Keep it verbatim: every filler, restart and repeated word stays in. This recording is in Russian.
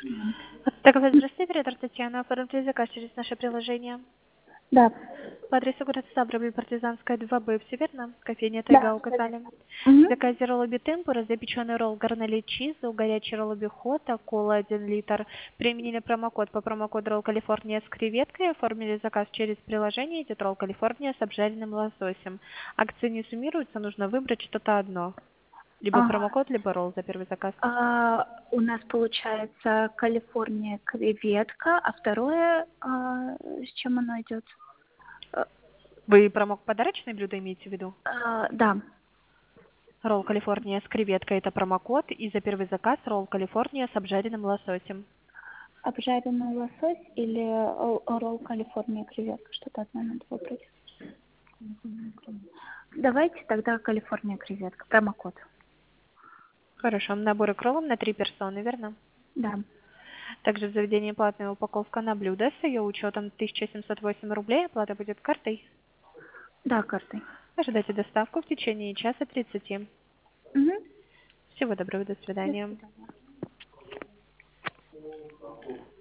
Так, здравствуйте, оператор Татьяна. Оформите заказ через наше приложение. Да. По адресу город Ставрополь, Партизанская, два Б, все верно? Кофейня Тайга Да. указали. В Угу. заказе роллоби темпура, запеченный ролл гарнели чизу, горячий роллоби хота, кола один литр. Применили промокод по промокоду ролл Калифорния с креветкой. Оформили заказ через приложение. Идет ролл Калифорния с обжаренным лососем. Акции не суммируются, нужно выбрать что-то одно. Либо Ага. промокод, либо ролл за первый заказ. А, у нас получается Калифорния креветка, а второе, а, с чем оно идет? А, Вы промок подарочное блюдо имеете в виду? а, да. Ролл Калифорния с креветкой – это промокод. И за первый заказ ролл Калифорния с обжаренным лососем. Обжаренный лосось или о- ролл Калифорния креветка? Что-то одно надо выбрать. Давайте тогда Калифорния креветка. Промокод. Хорошо. Наборы к роллам на три персоны, верно? Да. Также в заведении платная упаковка на блюдо с ее учетом тысяча семьсот восемь рублей. Оплата будет картой. Да, картой. Ожидайте доставку в течение часа тридцати. Угу. Всего доброго, до До свидания. свидания.